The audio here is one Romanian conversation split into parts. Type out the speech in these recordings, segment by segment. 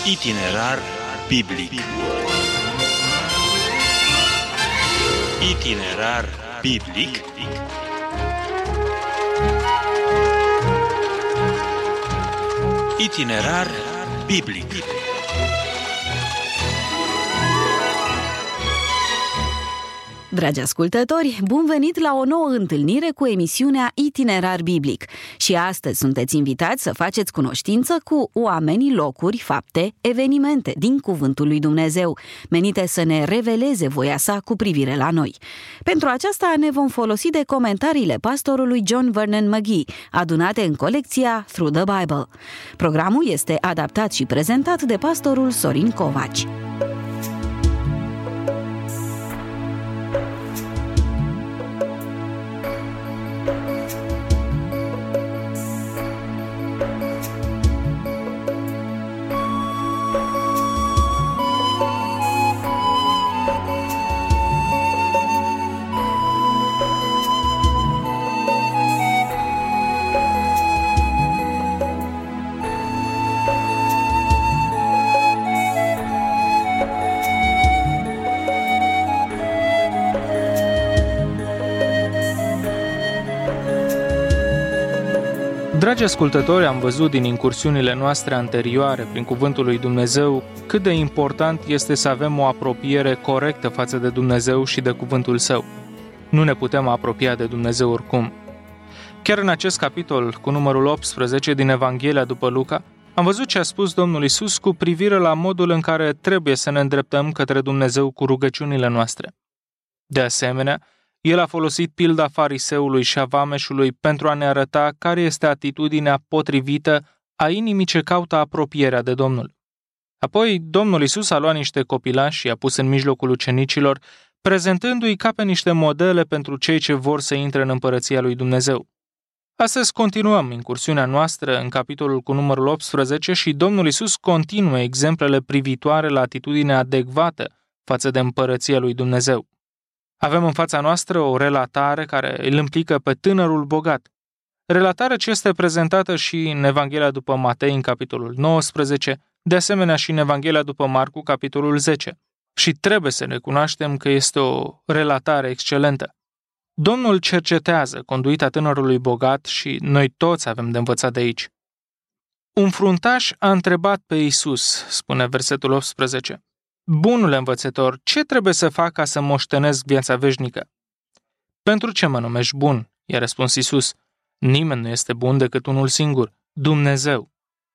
Itinerar biblic. Itinerar biblic. Itinerar biblic. Dragi ascultători, bun venit la o nouă întâlnire cu emisiunea Itinerar Biblic. Și astăzi sunteți invitați să faceți cunoștință cu oamenii, locuri, fapte, evenimente din Cuvântul lui Dumnezeu, menite să ne reveleze voia sa cu privire la noi. Pentru aceasta ne vom folosi de comentariile pastorului John Vernon McGee, adunate în colecția Through the Bible. Programul este adaptat și prezentat de pastorul Sorin Covaci. Dragi ascultători, am văzut din incursiunile noastre anterioare prin Cuvântul lui Dumnezeu cât de important este să avem o apropiere corectă față de Dumnezeu și de Cuvântul Său. Nu ne putem apropia de Dumnezeu oricum. Chiar în acest capitol, cu numărul 18 din Evanghelia după Luca, am văzut ce a spus Domnul Iisus cu privire la modul în care trebuie să ne îndreptăm către Dumnezeu cu rugăciunile noastre. De asemenea, El a folosit pilda fariseului și a vameșului pentru a ne arăta care este atitudinea potrivită a inimii ce caută apropierea de Domnul. Apoi, Domnul Iisus a luat niște copilași și i-a pus în mijlocul ucenicilor, prezentându-i ca pe niște modele pentru cei ce vor să intre în împărăția lui Dumnezeu. Astăzi continuăm incursiunea noastră în capitolul cu numărul 18 și Domnul Iisus continuă exemplele privitoare la atitudinea adecvată față de împărăția lui Dumnezeu. Avem în fața noastră o relatare care îl implică pe tânărul bogat. Relatare ce este prezentată și în Evanghelia după Matei, în capitolul 19, de asemenea și în Evanghelia după Marcu, capitolul 10. Și trebuie să recunoaștem că este o relatare excelentă. Domnul cercetează conduita tânărului bogat și noi toți avem de învățat de aici. Un fruntaș a întrebat pe Iisus, spune versetul 18. Bunule învățător, ce trebuie să fac ca să moștenesc viața veșnică? Pentru ce mă numești bun? I-a răspuns Iisus. Nimeni nu este bun decât unul singur, Dumnezeu.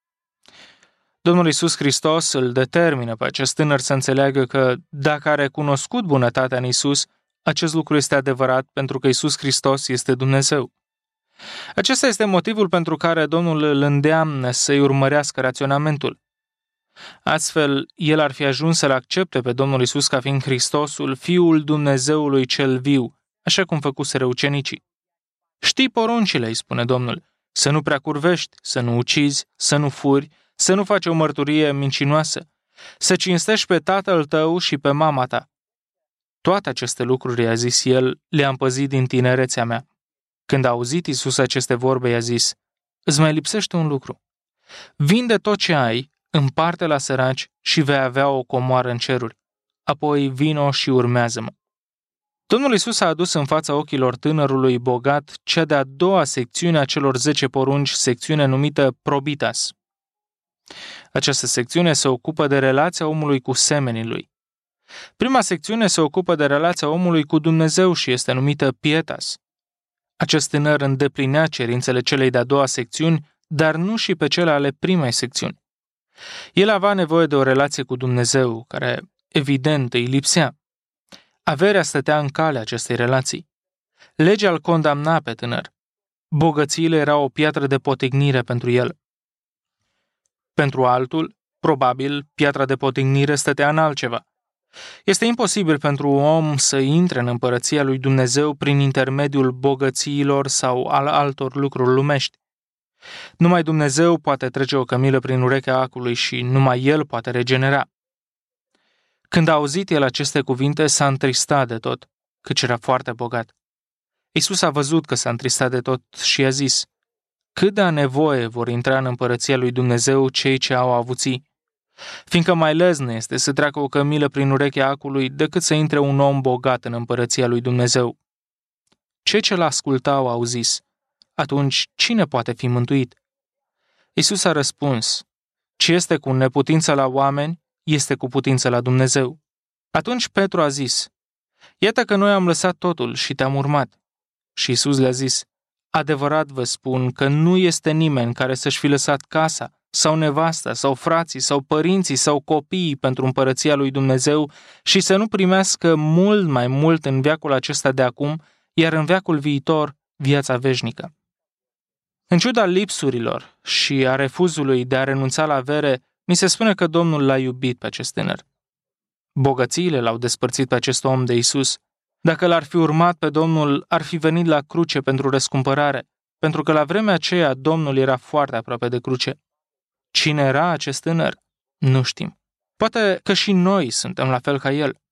Domnul Iisus Hristos îl determină pe acest tânăr să înțeleagă că dacă a recunoscut bunătatea în Iisus, acest lucru este adevărat pentru că Iisus Hristos este Dumnezeu. Acesta este motivul pentru care Domnul îl îndeamnă să-i urmărească raționamentul. Astfel, el ar fi ajuns să-L accepte pe Domnul Iisus ca fiind Hristosul, Fiul Dumnezeului cel viu, așa cum făcuseră ucenicii. Știi poruncile, îi spune Domnul, să nu prea curvești, să nu ucizi, să nu furi, să nu faci o mărturie mincinoasă, să cinstești pe tatăl tău și pe mama ta. Toate aceste lucruri, i-a zis el, le-am păzit din tinerețea mea. Când a auzit Iisus aceste vorbe, i-a zis, îți mai lipsește un lucru. Vinde tot ce ai, împarte la săraci și vei avea o comoară în ceruri. Apoi vino și urmează-mă. Domnul Iisus a adus în fața ochilor tânărului bogat cea de-a doua secțiune a celor 10 porunci, secțiune numită Probitas. Această secțiune se ocupă de relația omului cu semenii lui. Prima secțiune se ocupă de relația omului cu Dumnezeu și este numită Pietas. Acest tânăr îndeplinea cerințele celei de-a doua secțiuni, dar nu și pe cele ale primei secțiuni. El avea nevoie de o relație cu Dumnezeu, care, evident, îi lipsea. Averea stătea în calea acestei relații. Legea îl condamna pe tânăr. Bogățiile erau o piatră de potignire pentru el. Pentru altul, probabil, piatra de potignire stătea în altceva. Este imposibil pentru un om să intre în împărăția lui Dumnezeu prin intermediul bogățiilor sau al altor lucruri lumești. Numai Dumnezeu poate trece o cămilă prin urechea acului și numai El poate regenera. Când a auzit el aceste cuvinte, s-a întristat de tot, căci era foarte bogat. Iisus a văzut că s-a întristat de tot și a zis, cât de a nevoie vor intra în împărăția lui Dumnezeu cei ce au avuții. fiindcă mai lezne este să treacă o cămilă prin urechea acului decât să intre un om bogat în împărăția lui Dumnezeu. Cei ce l-ascultau au zis: atunci cine poate fi mântuit? Iisus a răspuns: ce este cu neputință la oameni, este cu putință la Dumnezeu. Atunci Petru a zis: iată că noi am lăsat totul și te-am urmat. Și Iisus le-a zis: adevărat vă spun că nu este nimeni care să-și fi lăsat casa, sau nevasta, sau frații, sau părinții, sau copiii pentru împărăția lui Dumnezeu și să nu primească mult mai mult în veacul acesta de acum, iar în veacul viitor viața veșnică. În ciuda lipsurilor și a refuzului de a renunța la avere, mi se spune că Domnul l-a iubit pe acest tânăr. Bogățiile l-au despărțit pe acest om de Isus. Dacă l-ar fi urmat pe Domnul, ar fi venit la cruce pentru răscumpărare, pentru că la vremea aceea Domnul era foarte aproape de cruce. Cine era acest tânăr? Nu știm. Poate că și noi suntem la fel ca el.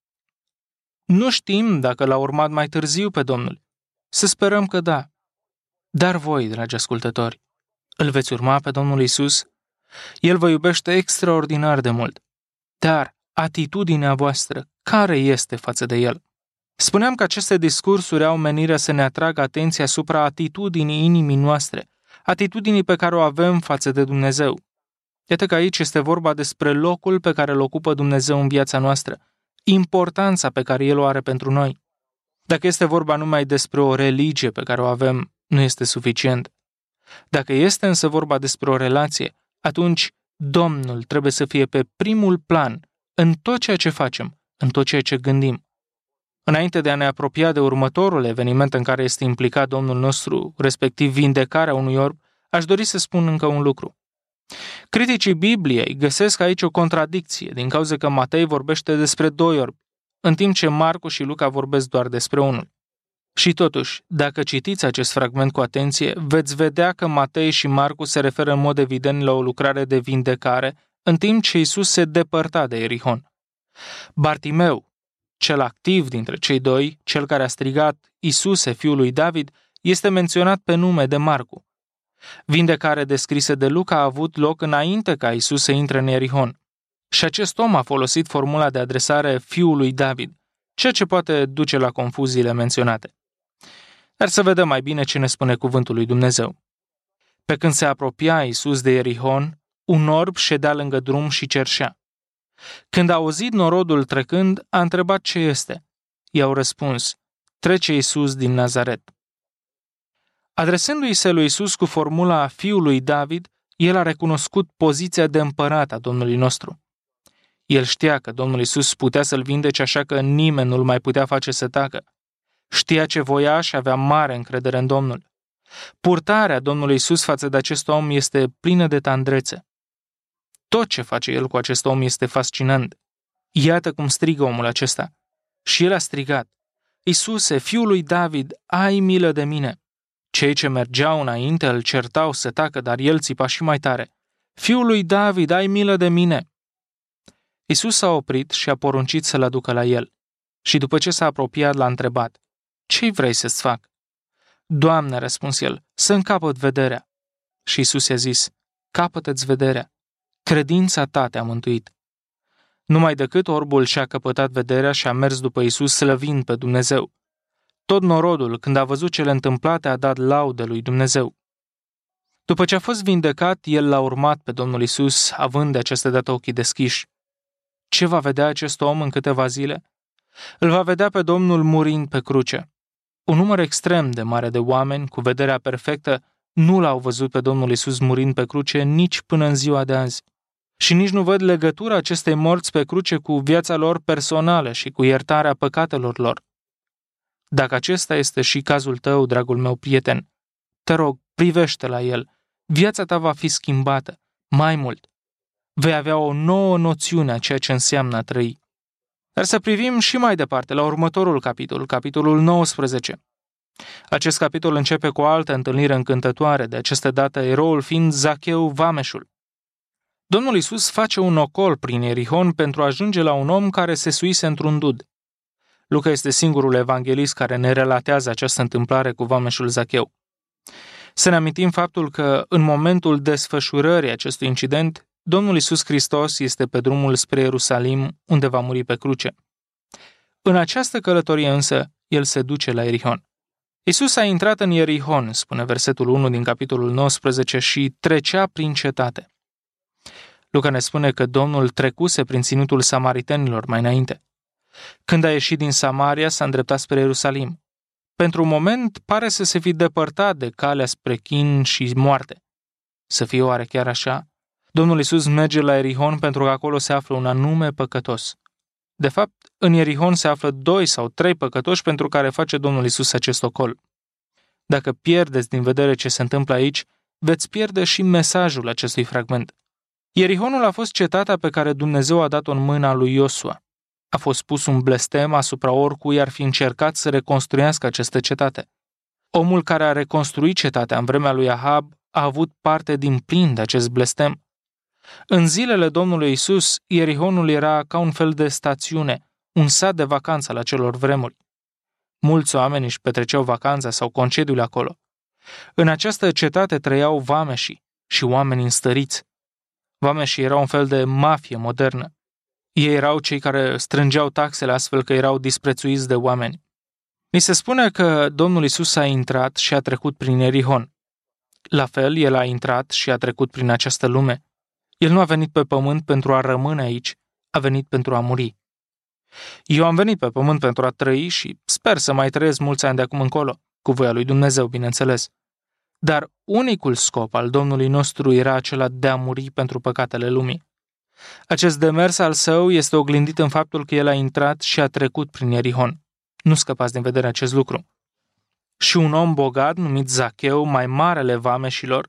Nu știm dacă l-a urmat mai târziu pe Domnul. Să sperăm că da. Dar voi, dragi ascultători, îl veți urma pe Domnul Isus? El vă iubește extraordinar de mult. Dar atitudinea voastră, care este față de El? Spuneam că aceste discursuri au menirea să ne atragă atenția asupra atitudinii inimii noastre, atitudinii pe care o avem față de Dumnezeu. Iată că aici este vorba despre locul pe care îl ocupă Dumnezeu în viața noastră, importanța pe care El o are pentru noi. Dacă este vorba numai despre o religie pe care o avem, nu este suficient. Dacă este însă vorba despre o relație, atunci Domnul trebuie să fie pe primul plan în tot ceea ce facem, în tot ceea ce gândim. Înainte de a ne apropia de următorul eveniment în care este implicat Domnul nostru, respectiv vindecarea unui orb, aș dori să spun încă un lucru. Criticii Bibliei găsesc aici o contradicție, din cauza că Matei vorbește despre 2 orbi, în timp ce Marcu și Luca vorbesc doar despre unul. Și totuși, dacă citiți acest fragment cu atenție, veți vedea că Matei și Marcu se referă în mod evident la o lucrare de vindecare, în timp ce Iisus se depărta de Ierihon. Bartimeu, cel activ dintre cei 2, cel care a strigat: Iisuse, fiul lui David, este menționat pe nume de Marcu. Vindecarea descrisă de Luca a avut loc înainte ca Iisus să intre în Ierihon. Și acest om a folosit formula de adresare fiul lui David, ceea ce poate duce la confuziile menționate. Dar să vedem mai bine ce ne spune cuvântul lui Dumnezeu. Pe când se apropia Iisus de Ierihon, un orb ședea lângă drum și cerșea. Când a auzit norodul trecând, a întrebat ce este. I-au răspuns: trece Iisus din Nazaret. Adresându-i se lui Iisus cu formula fiului David, el a recunoscut poziția de împărat a Domnului nostru. El știa că Domnul Iisus putea să-l vindece, așa că nimeni nu-l mai putea face să tacă. Știa ce voia și avea mare încredere în Domnul. Purtarea Domnului Iisus față de acest om este plină de tandrețe. Tot ce face el cu acest om este fascinant. Iată cum strigă omul acesta. Și el a strigat: Iisuse, fiul lui David, ai milă de mine. Cei ce mergeau înainte îl certau să tacă, dar el țipa și mai tare: Fiul lui David, ai milă de mine. Iisus s-a oprit și a poruncit să-l aducă la el. Și după ce s-a apropiat, l-a întrebat: ce vrei să-ți fac? Doamne, a răspuns el, să-mi capăt vederea. Și Iisus i-a zis: capătă-ți vederea. Credința ta te-a mântuit. Numai decât orbul și-a căpătat vederea și a mers după Iisus slăvind pe Dumnezeu. Tot norodul, când a văzut cele întâmplate, a dat laudă lui Dumnezeu. După ce a fost vindecat, el l-a urmat pe Domnul Iisus, având de această dată ochii deschiși. Ce va vedea acest om în câteva zile? Îl va vedea pe Domnul murind pe cruce. Un număr extrem de mare de oameni, cu vederea perfectă, nu l-au văzut pe Domnul Iisus murind pe cruce nici până în ziua de azi. Și nici nu văd legătura acestei morți pe cruce cu viața lor personală și cu iertarea păcatelor lor. Dacă acesta este și cazul tău, dragul meu prieten, te rog, privește la el. Viața ta va fi schimbată. Mai mult, vei avea o nouă noțiune a ceea ce înseamnă a trăi. Dar să privim și mai departe, la următorul capitol, capitolul 19. Acest capitol începe cu o altă întâlnire încântătoare, de această dată eroul fiind Zacheu vameșul. Domnul Iisus face un ocol prin Ierihon pentru a ajunge la un om care se suise într-un dud. Luca este singurul evanghelist care ne relatează această întâmplare cu vameșul Zacheu. Să ne amintim faptul că, în momentul desfășurării acestui incident, Domnul Iisus Hristos este pe drumul spre Ierusalim, unde va muri pe cruce. În această călătorie însă, el se duce la Ierihon. Iisus a intrat în Ierihon, spune versetul 1 din capitolul 19, și trecea prin cetate. Luca ne spune că Domnul trecuse prin ținutul samaritenilor mai înainte. Când a ieșit din Samaria, s-a îndreptat spre Ierusalim. Pentru un moment pare să se fi depărtat de calea spre chin și moarte. Să fie oare chiar așa? Domnul Iisus merge la Ierihon pentru că acolo se află un anume păcătos. De fapt, în Ierihon se află 2 sau 3 păcătoși pentru care face Domnul Iisus acest ocol. Dacă pierdeți din vedere ce se întâmplă aici, veți pierde și mesajul acestui fragment. Ierihonul a fost cetatea pe care Dumnezeu a dat-o în mâna lui Iosua. A fost pus un blestem asupra oricui ar fi încercat să reconstruiască această cetate. Omul care a reconstruit cetatea în vremea lui Ahab a avut parte din plin de acest blestem. În zilele Domnului Iisus, Ierihonul era ca un fel de stațiune, un sat de vacanță la acelor vremuri. Mulți oameni își petreceau vacanța sau concediul acolo. În această cetate trăiau vameșii și oameni înstăriți. Vameșii erau un fel de mafie modernă. Ei erau cei care strângeau taxele astfel că erau disprețuiți de oameni. Ni se spune că Domnul Iisus a intrat și a trecut prin Ierihon. La fel, El a intrat și a trecut prin această lume. El nu a venit pe pământ pentru a rămâne aici, a venit pentru a muri. Eu am venit pe pământ pentru a trăi și sper să mai trăiesc mulți ani de acum încolo, cu voia lui Dumnezeu, bineînțeles. Dar unicul scop al Domnului nostru era acela de a muri pentru păcatele lumii. Acest demers al său este oglindit în faptul că el a intrat și a trecut prin Ierihon. Nu scăpați din vedere acest lucru. Și un om bogat, numit Zacheu, mai marele vameșilor.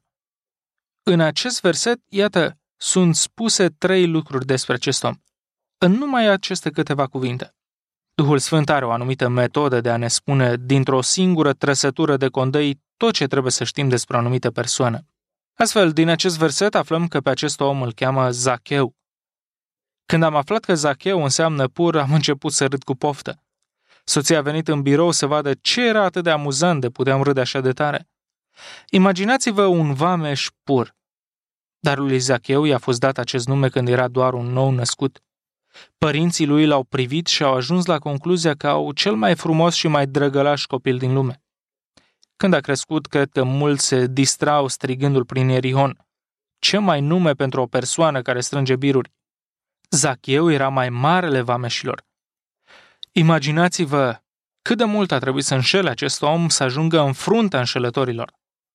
În acest verset, iată, sunt spuse 3 lucruri despre acest om. În numai aceste câteva cuvinte. Duhul Sfânt are o anumită metodă de a ne spune dintr-o singură trăsătură de condei tot ce trebuie să știm despre o anumită persoană. Astfel, din acest verset aflăm că pe acest om îl cheamă Zacheu. Când am aflat că Zacheu înseamnă pur, am început să râd cu poftă. Soția a venit în birou să vadă ce era atât de amuzant de puteam râde așa de tare. Imaginați-vă un vameș pur. Dar lui Zacheu i-a fost dat acest nume când era doar un nou născut. Părinții lui l-au privit și au ajuns la concluzia că au cel mai frumos și mai drăgălaș copil din lume. Când a crescut, cred că mulți se distrau strigându-l prin Ierihon. Ce mai nume pentru o persoană care strânge biruri? Zacheu era mai marele vameșilor. Imaginați-vă cât de mult a trebuit să înșele acest om să ajungă în fruntea înșelătorilor.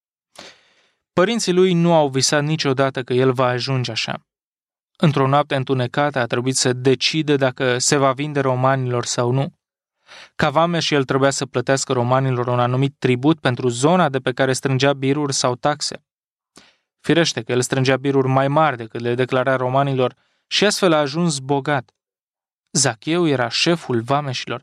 Părinții lui nu au visat niciodată că el va ajunge așa. Într-o noapte întunecată a trebuit să decide dacă se va vinde romanilor sau nu. Ca vameș, el trebuia să plătească romanilor un anumit tribut pentru zona de pe care strângea biruri sau taxe. Firește că el strângea biruri mai mari decât le declara romanilor și astfel a ajuns bogat. Zacheu era șeful vameșilor.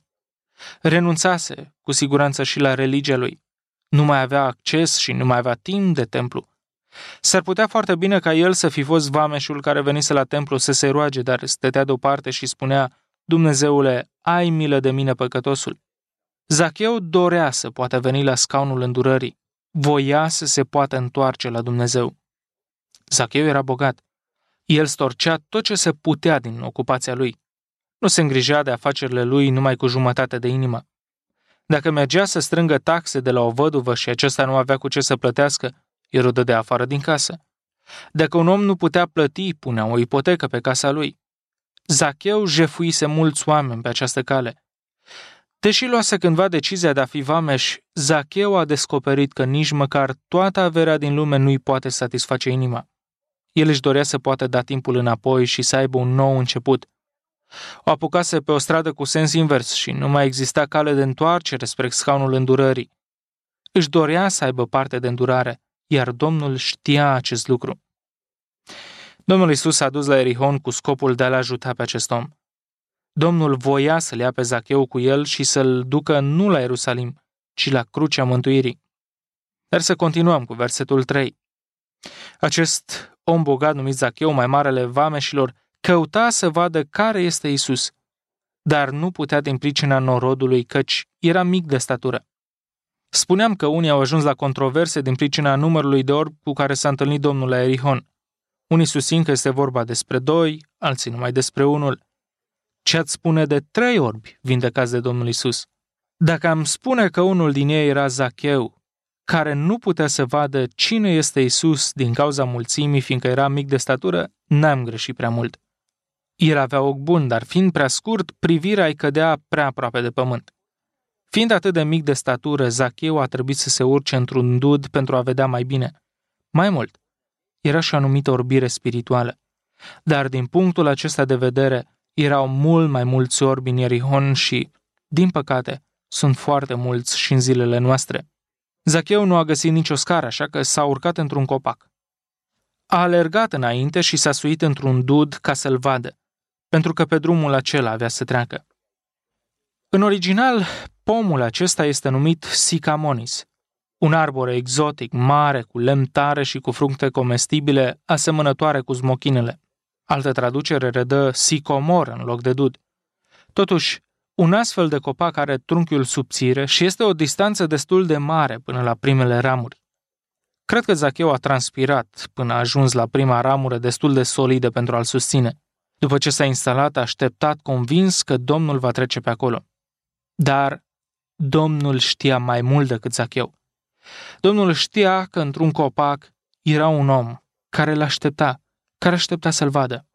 Renunțase, cu siguranță, și la religia lui. Nu mai avea acces și nu mai avea timp de templu. S-ar putea foarte bine ca el să fi fost vameșul care venise la templu să se roage, dar stătea deoparte și spunea: Dumnezeule, ai milă de mine, păcătosul. Zacheu dorea să poată veni la scaunul îndurării. Voia să se poată întoarce la Dumnezeu. Zacheu era bogat. El storcea tot ce se putea din ocupația lui. Nu se îngrija de afacerile lui numai cu jumătate de inimă. Dacă mergea să strângă taxe de la o văduvă și acesta nu avea cu ce să plătească, el o dădea afară din casă. Dacă un om nu putea plăti, punea o ipotecă pe casa lui. Zacheu jefuise mulți oameni pe această cale. Deși luase cândva decizia de a fi vameș, Zacheu a descoperit că nici măcar toată averea din lume nu-i poate satisface inima. El își dorea să poată da timpul înapoi și să aibă un nou început. O apucase pe o stradă cu sens invers și nu mai exista cale de întoarcere spre scaunul îndurării. Își dorea să aibă parte de îndurare, iar Domnul știa acest lucru. Domnul Iisus s-a dus la Ierihon cu scopul de a-l ajuta pe acest om. Domnul voia să-l ia pe Zacheu cu el și să-l ducă nu la Ierusalim, ci la crucea mântuirii. Dar să continuăm cu versetul 3. Acest om bogat numit Zacheu, mai marele vameșilor, căuta să vadă care este Iisus, dar nu putea din pricina norodului, căci era mic de statură. Spuneam că unii au ajuns la controverse din pricina numărului de ori cu care s-a întâlnit Domnul la Ierihon. Unii susțin că este vorba despre 2, alții numai despre unul. Ce-ați spune de 3 orbi vindecați de Domnul Iisus? Dacă am spune că unul din ei era Zacheu, care nu putea să vadă cine este Iisus din cauza mulțimii, fiindcă era mic de statură, n-am greșit prea mult. El avea ochi buni, dar fiind prea scurt, privirea îi cădea prea aproape de pământ. Fiind atât de mic de statură, Zacheu a trebuit să se urce într-un dud pentru a vedea mai bine. Mai mult, era și o anumită orbire spirituală. Dar din punctul acesta de vedere, erau mult mai mulți orbi în Ierihon și, din păcate, sunt foarte mulți și în zilele noastre. Zacheu nu a găsit nicio scară, așa că s-a urcat într-un copac. A alergat înainte și s-a suit într-un dud ca să-l vadă, pentru că pe drumul acela avea să treacă. În original, pomul acesta este numit Sicamonis, un arbore exotic, mare, cu lemn tare și cu fructe comestibile, asemănătoare cu smochinele. Altă traducere redă sicomor în loc de dud. Totuși, un astfel de copac are trunchiul subțire și este o distanță destul de mare până la primele ramuri. Cred că Zacheu a transpirat până a ajuns la prima ramură destul de solidă pentru a-l susține. După ce s-a instalat, a așteptat convins că Domnul va trece pe acolo. Dar Domnul știa mai mult decât Zacheu. Domnul știa că într-un copac era un om care l-aștepta, care aștepta să-l vadă.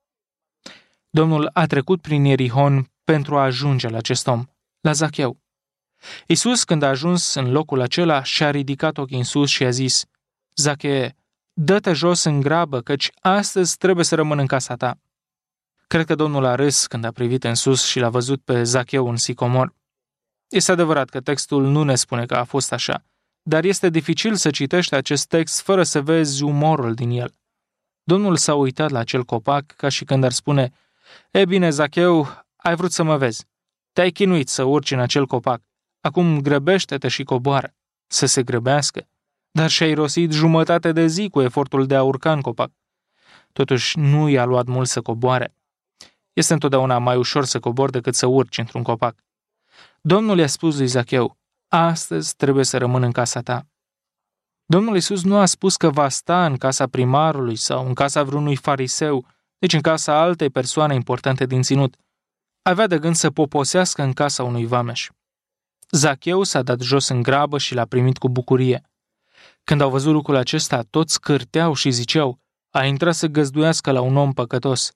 Domnul a trecut prin Ierihon pentru a ajunge la acest om, la Zacheu. Iisus, când a ajuns în locul acela, și-a ridicat ochii în sus și a zis: Zachee, dă-te jos în grabă, căci astăzi trebuie să rămân în casa ta. Cred că Domnul a râs când a privit în sus și l-a văzut pe Zacheu în sicomor. Este adevărat că textul nu ne spune că a fost așa, dar este dificil să citești acest text fără să vezi umorul din el. Domnul s-a uitat la acel copac ca și când ar spune: E bine, Zacheu, ai vrut să mă vezi. Te-ai chinuit să urci în acel copac. Acum grăbește-te și coboară. Să se grăbească. Dar și-a irosit jumătate de zi cu efortul de a urca în copac. Totuși nu i-a luat mult să coboare. Este întotdeauna mai ușor să cobori decât să urci într-un copac. Domnul i-a spus lui Zacheu: astăzi trebuie să rămân în casa ta. Domnul Iisus nu a spus că va sta în casa primarului sau în casa vreunui fariseu, deci în casa altei persoane importante din ținut. Avea de gând să poposească în casa unui vameș. Zacheu s-a dat jos în grabă și l-a primit cu bucurie. Când au văzut lucrul acesta, toți cârteau și ziceau: a intrat să găzduiască la un om păcătos.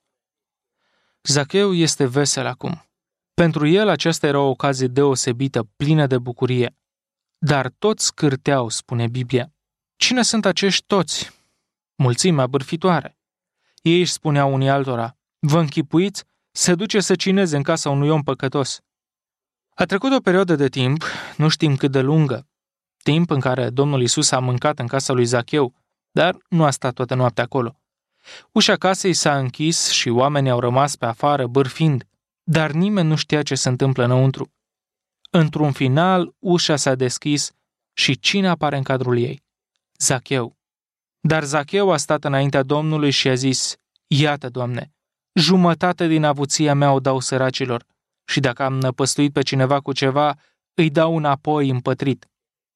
Zacheu este vesel acum. Pentru el aceasta era o ocazie deosebită, plină de bucurie. Dar toți cârteau, spune Biblia. Cine sunt acești toți? Mulțimea bârfitoare. Ei își spuneau unii altora: vă închipuiți? Se duce să cineze în casa unui om păcătos. A trecut o perioadă de timp, nu știm cât de lungă, timp în care Domnul Iisus a mâncat în casa lui Zacheu, dar nu a stat toată noaptea acolo. Ușa casei s-a închis și oamenii au rămas pe afară bârfind, dar nimeni nu știa ce se întâmplă înăuntru. Într-un final, ușa s-a deschis și cine apare în cadrul ei? Zacheu. Dar Zacheu a stat înaintea Domnului și a zis: iată, Doamne, jumătate din avuția mea o dau săracilor și dacă am năpăstuit pe cineva cu ceva, îi dau înapoi împătrit.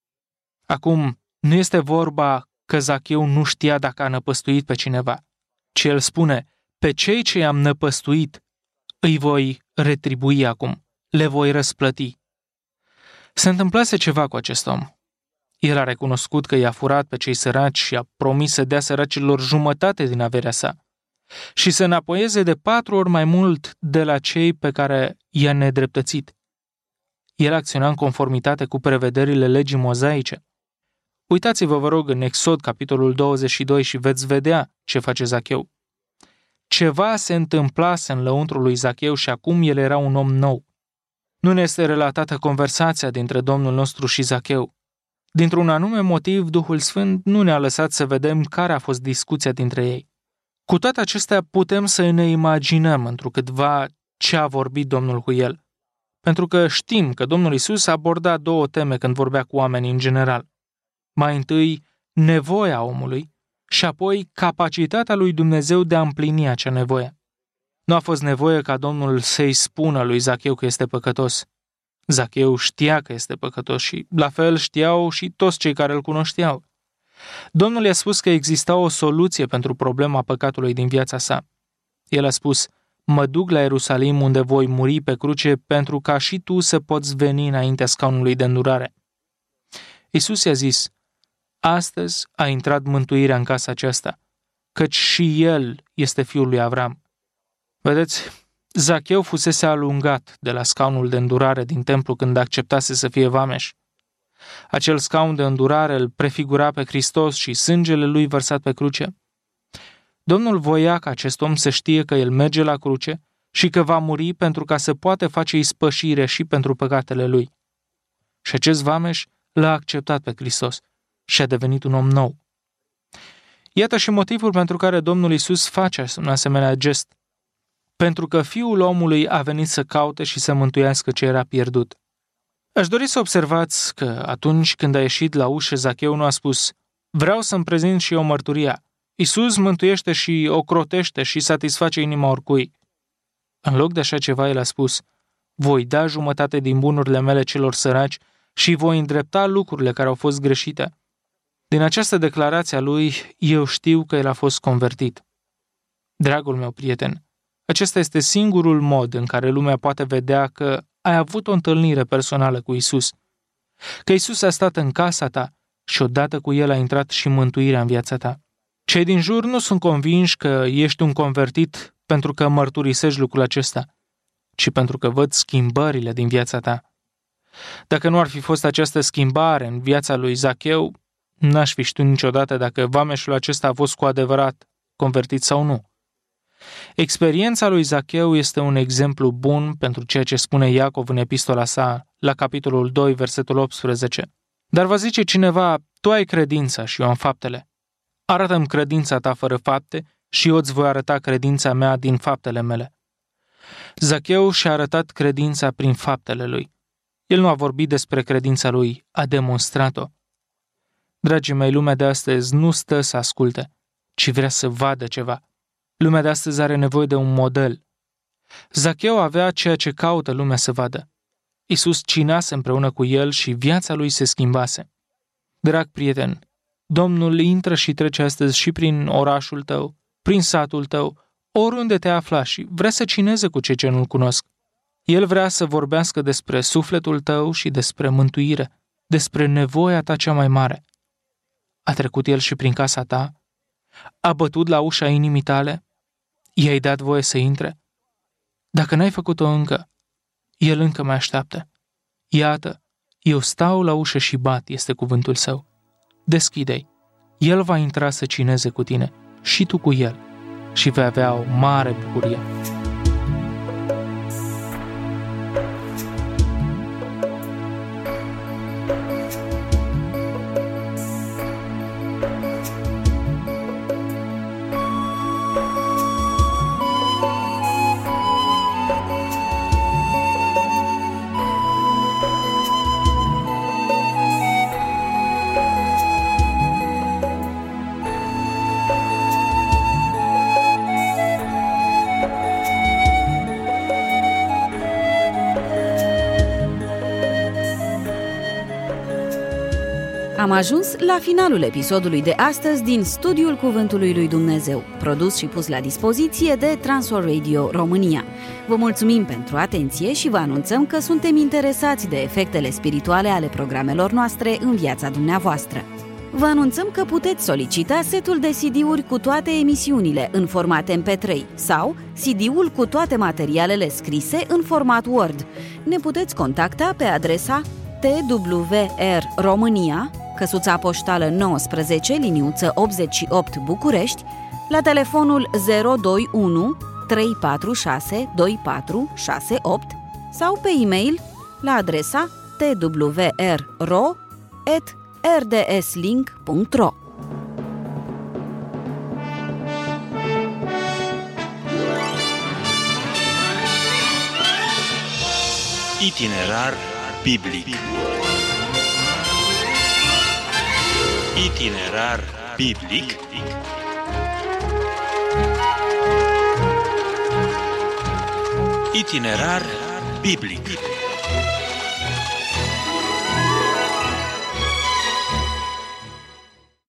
Acum, nu este vorba că Zacheu nu știa dacă a năpăstuit pe cineva, ci el spune: pe cei ce i-am năpăstuit îi voi retribui acum, le voi răsplăti. Se întâmplase ceva cu acest om. El a recunoscut că i-a furat pe cei săraci și a promis să dea săracilor jumătate din averea sa și să înapoieze de 4 ori mai mult de la cei pe care i-a nedreptățit. El acționa în conformitate cu prevederile legii mozaice. Uitați-vă, vă rog, în Exod, capitolul 22 și veți vedea ce face Zacheu. Ceva se întâmplase în lăuntrul lui Zacheu și acum el era un om nou. Nu ne este relatată conversația dintre Domnul nostru și Zacheu. Dintr-un anume motiv, Duhul Sfânt nu ne-a lăsat să vedem care a fost discuția dintre ei. Cu toate acestea, putem să ne imaginăm întrucâtva ce a vorbit Domnul cu el. Pentru că știm că Domnul Iisus aborda 2 teme când vorbea cu oamenii în general. Mai întâi, nevoia omului și apoi capacitatea lui Dumnezeu de a împlini acea nevoie. Nu a fost nevoie ca Domnul să-i spună lui Zacheu că este păcătos. Zacheu știa că este păcătos și la fel știau și toți cei care îl cunoșteau. Domnul i-a spus că exista o soluție pentru problema păcatului din viața sa. El a spus: mă duc la Ierusalim unde voi muri pe cruce pentru ca și tu să poți veni înaintea scaunului de îndurare. Iisus i-a zis: astăzi a intrat mântuirea în casa aceasta, căci și el este fiul lui Avram. Vedeți, Zacheu fusese alungat de la scaunul de îndurare din templu când acceptase să fie vameș. Acel scaun de îndurare îl prefigura pe Hristos și sângele lui vărsat pe cruce. Domnul voia ca acest om să știe că el merge la cruce și că va muri pentru ca să poată face ispășire și pentru păcatele lui. Și acest vameș l-a acceptat pe Hristos și a devenit un om nou. Iată și motivul pentru care Domnul Iisus face un asemenea gest. Pentru că Fiul omului a venit să caute și să mântuiască ce era pierdut. Aș dori să observați că atunci când a ieșit la ușă, Zacheu nu a spus: vreau să-mi prezint și eu mărturia. Iisus mântuiește și ocrotește și satisface inima oricui. În loc de așa ceva, el a spus: voi da jumătate din bunurile mele celor săraci și voi îndrepta lucrurile care au fost greșite. Din această declarație a lui, eu știu că el a fost convertit. Dragul meu prieten, acesta este singurul mod în care lumea poate vedea că ai avut o întâlnire personală cu Iisus, că Iisus a stat în casa ta și odată cu el a intrat și mântuirea în viața ta. Cei din jur nu sunt convinși că ești un convertit pentru că mărturisești lucrul acesta, ci pentru că văd schimbările din viața ta. Dacă nu ar fi fost această schimbare în viața lui Zacheu, n-aș fi știut niciodată dacă vameșul acesta a fost cu adevărat convertit sau nu. Experiența lui Zacheu este un exemplu bun pentru ceea ce spune Iacov în epistola sa, la capitolul 2, versetul 18. Dar va zice cineva: tu ai credința și eu am faptele. Arată-mi credința ta fără fapte și eu îți voi arăta credința mea din faptele mele. Zacheu și-a arătat credința prin faptele lui. El nu a vorbit despre credința lui, a demonstrat-o. Dragii mei, lumea de astăzi nu stă să asculte, ci vrea să vadă ceva. Lumea de astăzi are nevoie de un model. Zacheu avea ceea ce caută lumea să vadă. Iisus cinase împreună cu el și viața lui se schimbase. Drag prieten, Domnul intră și trece astăzi și prin orașul tău, prin satul tău, oriunde te afla și vrea să cineze cu cei ce nu-L cunosc. El vrea să vorbească despre sufletul tău și despre mântuire, despre nevoia ta cea mai mare. A trecut El și prin casa ta? A bătut la ușa inimii tale? I-ai dat voie să intre? Dacă n-ai făcut-o încă, El încă mai așteaptă. Iată, eu stau la ușă și bat, este cuvântul Său. Deschide-i. El va intra să cineze cu tine și tu cu El și vei avea o mare bucurie. Am ajuns la finalul episodului de astăzi din Studiul Cuvântului lui Dumnezeu, produs și pus la dispoziție de Transworld Radio România. Vă mulțumim pentru atenție și vă anunțăm că suntem interesați de efectele spirituale ale programelor noastre în viața dumneavoastră. Vă anunțăm că puteți solicita setul de CD-uri cu toate emisiunile în format MP3 sau CD-ul cu toate materialele scrise în format Word. Ne puteți contacta pe adresa TWR România, căsuța poștală 19, liniuță 88 București, la telefonul 021 346 2468 sau pe e-mail la adresa twrro@rdslink.ro. Itinerar biblic. Itinerar biblic. Itinerar biblic.